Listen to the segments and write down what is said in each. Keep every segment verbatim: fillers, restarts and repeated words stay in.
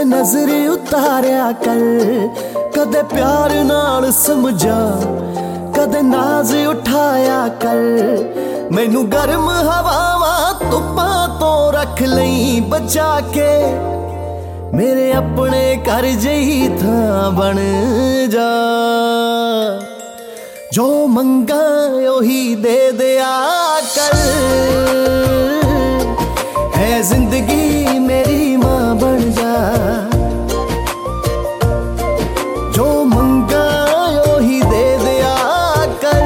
ते नजर उतारिया कर, कदे प्यार नाल समझा कदे नाज उठाया कर। मैनू गर्म हवावां धुप्पां तो रख लई बचा के, मेरे अपने घर जही थां बन जा। जो मंगा ओही दे दिया कर, है जिंदगी मेरी मां बन जा। जो मंगा ओही दे दिया कर,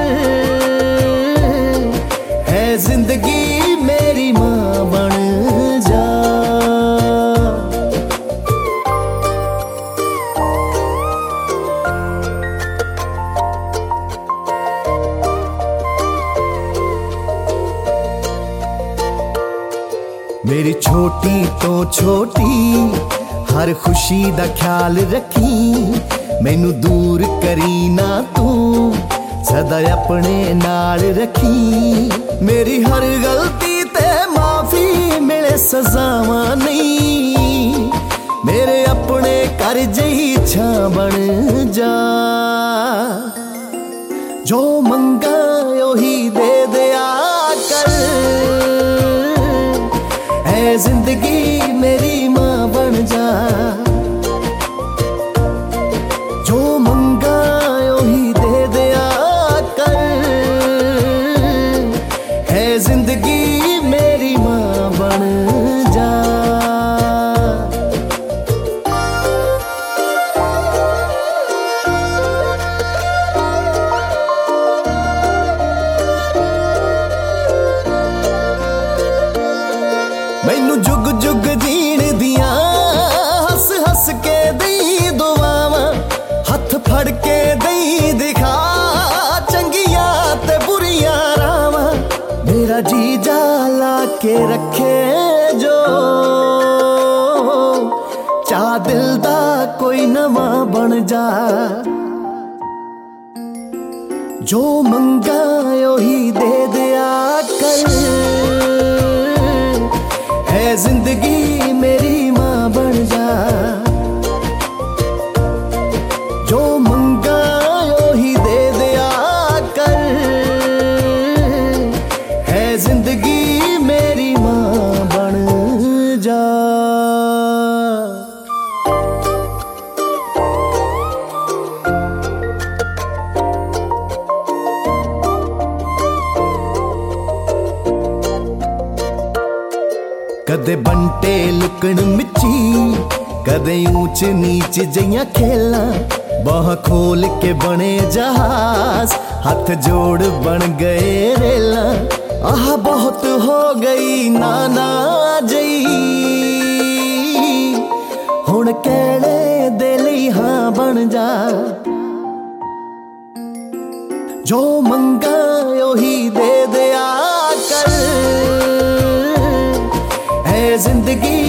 है जिंदगी मेरी मां बन जा। मेरी छोटी तो छोटी हर खुशी दा ख्याल रखी, मैनू दूर करी ना तू सदा अपने नाल रखी। मेरी हर गलती ते माफी मिले सजावां नहीं, मेरे अपने घर जही छां बन जा। जो मंगा ओही दे दिया कर, है जिंदगी मेरी मां बन जा। जो मंगा ओही दे दिया कर, है जिंदगी मेरी मां बन जा। मैनू जुग जुग जीण दियां हस हस के दई दुआवां, हथ फड़ के दई दिखा चंगियां ते बुरियां रावां। मेरा जी जा ला के रखे जो, चा दिल दा कोई नवां बन जा। जो मंगा ओही दे दिया कर, है जिंदगी मेरी मां बन जा। जो मंगा ओही दे दिया कर, है जिंदगी मेरी मां बन जा। कदे बंटे लुकण मिची, कदे ऊंच नीच जइयां खेला, बाह खोल के बने जहाज, हाथ जोड़ बन गए रेला। आह बहुत हो गई नाना जई, हुण कहणे दे लई हां बन जा। जो मंगा ओही दे दिया कर, है जिंदगी